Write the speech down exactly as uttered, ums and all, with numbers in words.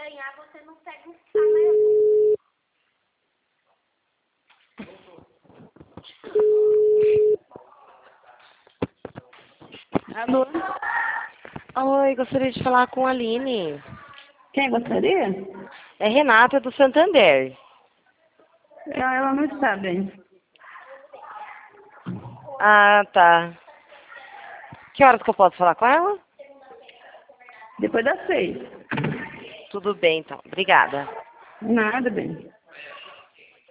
ganhar, você não pega um Alô? Oi, gostaria de falar com a Aline. Quem gostaria? É Renata do Santander. Ela ela não está bem. Ah, tá. Que horas que eu posso falar com ela? Depois das seis. Tudo bem, então. Obrigada. Nada, bem.